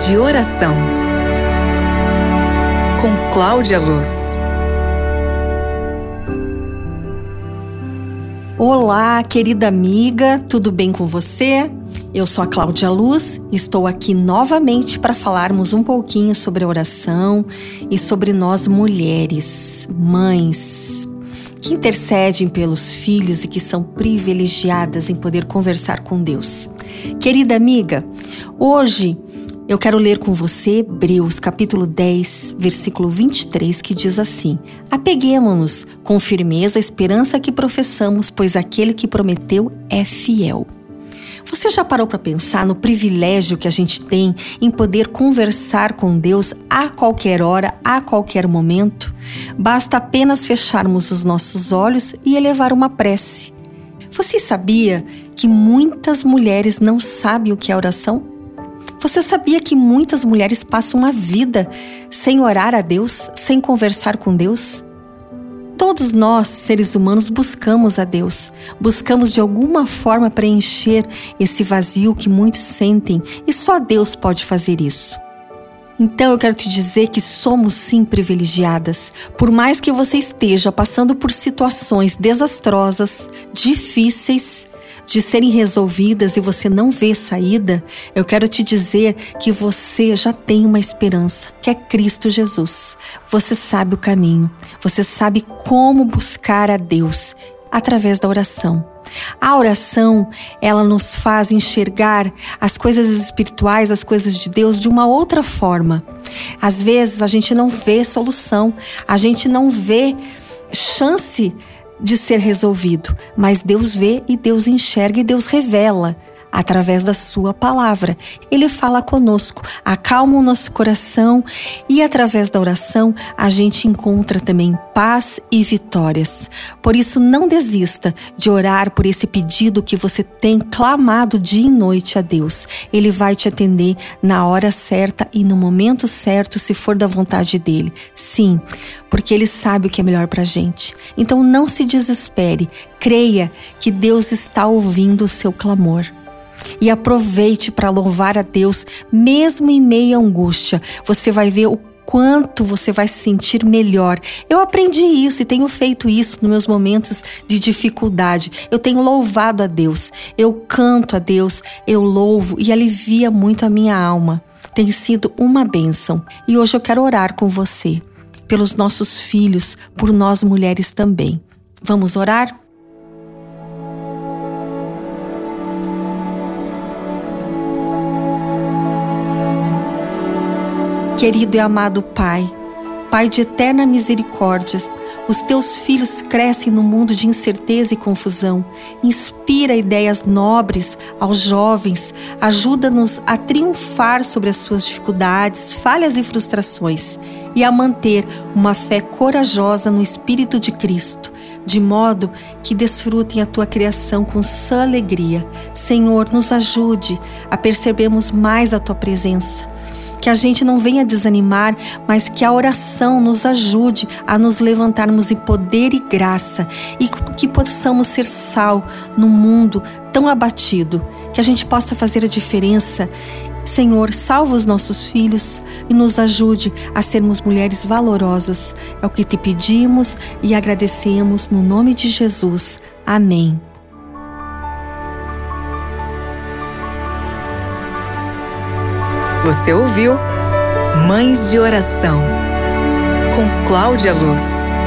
de Oração, com Cláudia Luz. Olá, querida amiga, tudo bem com você? Eu sou a Cláudia Luz e estou aqui novamente para falarmos um pouquinho sobre a oração e sobre nós mulheres, mães, que intercedem pelos filhos e que são privilegiadas em poder conversar com Deus. Querida amiga, hoje eu quero ler com você Hebreus capítulo 10, versículo 23, que diz assim: apeguemo-nos com firmeza à esperança que professamos, pois aquele que prometeu é fiel. Você já parou para pensar no privilégio que a gente tem em poder conversar com Deus a qualquer hora, a qualquer momento? Basta apenas fecharmos os nossos olhos e elevar uma prece. Você sabia que muitas mulheres não sabem o que é oração? Você sabia que muitas mulheres passam a vida sem orar a Deus, sem conversar com Deus? Todos nós, seres humanos, buscamos a Deus. Buscamos de alguma forma preencher esse vazio que muitos sentem e só Deus pode fazer isso. Então eu quero te dizer que somos sim privilegiadas. Por mais que você esteja passando por situações desastrosas, difíceis, de serem resolvidas e você não vê saída, eu quero te dizer que você já tem uma esperança, que é Cristo Jesus. Você sabe o caminho, você sabe como buscar a Deus através da oração. A oração, ela nos faz enxergar as coisas espirituais, as coisas de Deus de uma outra forma. Às vezes a gente não vê solução, a gente não vê chance de ser resolvido, mas Deus vê e Deus enxerga e Deus revela através da sua palavra. Ele fala conosco, acalma o nosso coração e através da oração a gente encontra também paz e vitórias. Por isso não desista de orar por esse pedido que você tem clamado dia e noite a Deus. Ele vai te atender na hora certa e no momento certo, se for da vontade dele. Sim, porque Ele sabe o que é melhor pra gente. Então não se desespere, creia que Deus está ouvindo o seu clamor. E aproveite para louvar a Deus, mesmo em meio à angústia. Você vai ver o quanto você vai se sentir melhor. Eu aprendi isso e tenho feito isso nos meus momentos de dificuldade. Eu tenho louvado a Deus, eu canto a Deus, eu louvo e alivia muito a minha alma. Tem sido uma bênção. E hoje eu quero orar com você, pelos nossos filhos, por nós mulheres também. Vamos orar? Querido e amado Pai, Pai de eterna misericórdia, os teus filhos crescem no mundo de incerteza e confusão. Inspira ideias nobres aos jovens, ajuda-nos a triunfar sobre as suas dificuldades, falhas e frustrações e a manter uma fé corajosa no Espírito de Cristo, de modo que desfrutem a tua criação com sã alegria. Senhor, nos ajude a percebermos mais a tua presença. Que a gente não venha desanimar, mas que a oração nos ajude a nos levantarmos em poder e graça e que possamos ser sal no mundo tão abatido, que a gente possa fazer a diferença. Senhor, salva os nossos filhos e nos ajude a sermos mulheres valorosas. É o que te pedimos e agradecemos no nome de Jesus. Amém. Você ouviu Mães de Oração, com Cláudia Luz.